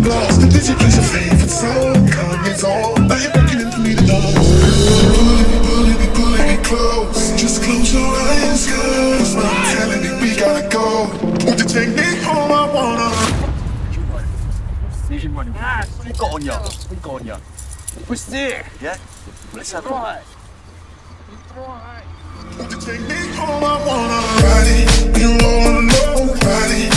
lost. Did you play your favorite song? Kanye's on. Now you're beckoning me to love. Pulling me close. Just close your eyes, cause I'm telling you we gotta go. Won't you take me home? I wanna. What you got on you? What you got on you? What's there? Yeah? Let's have a ride. Won't you take me home? I wanna ride it. You wanna know, ride it.